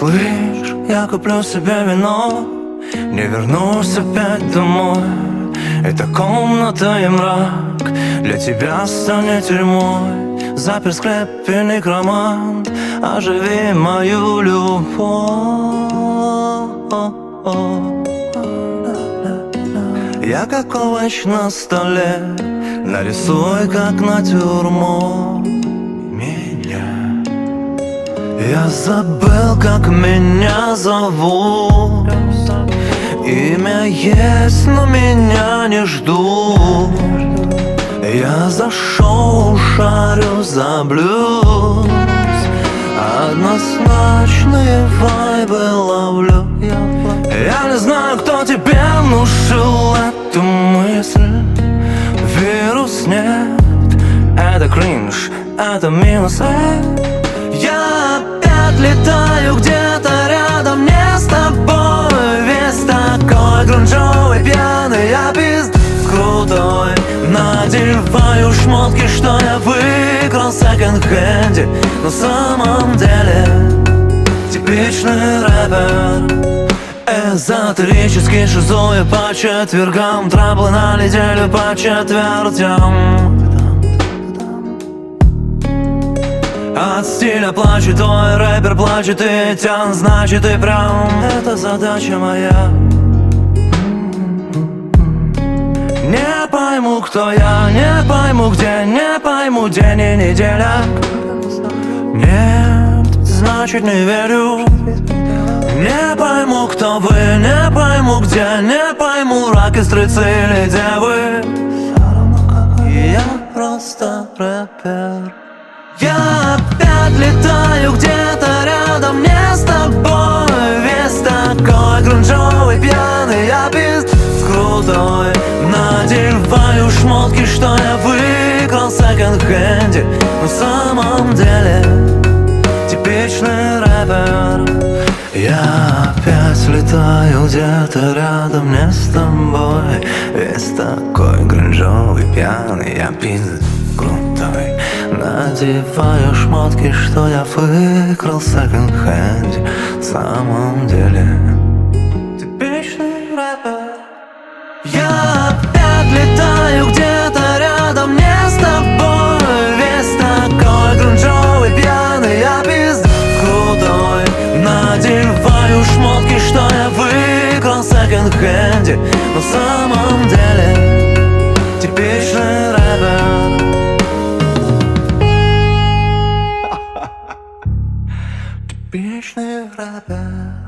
Слышь, я куплю себе вино, не вернусь опять домой. Эта комната и мрак для тебя станет тюрьмой. Запер склеп и некромант, оживи мою любовь. Я как овощ на столе, нарисуй как натюрморт меня. Я забыл, как меня зовут. Имя есть, но меня не ждут. Я за шоу шарю за блюз, однозначные вайбы ловлю. Я не знаю, кто тебе внушил эту мысль. Вирус нет, это кринж, это минус. Я опять летаю где-то рядом, не с тобой. Весь такой грунжовый, пьяный, я пиздец крутой. Надеваю шмотки, что я выиграл в секонд-хенде. На самом деле типичный рэпер. Эзотерический шизою по четвергам, траблы на неделю по четвертям. От стиля плачет твой рэпер, плачет и тян, значит и прям это задача моя. Не пойму, кто я, не пойму, где, не пойму, день и неделя. Нет, значит не верю. Не пойму, кто вы, не пойму, где, не пойму, раки, стрельцы или девы. Я просто рэпер. Я опять летаю где-то рядом, не с тобой. Весь такой грунжовый, пьяный, я пиздец крутой. Надеваю шмотки, что я выиграл в секонд-хенде. На самом деле типичный рэпер. Я опять летаю где-то рядом, не с тобой. Весь такой грунжовый, пьяный, я пиздец крутой. Надеваю шмотки, что я выиграл в секонд-хенде. В самом деле типичный рэпер. Я опять летаю где-то рядом, не с тобой. Весь такой грунжовый, пьяный, я пиздец крутой. Надеваю шмотки, что я выиграл в секонд-хенде. На самом деле типичный рэпер. Типичный рэпер.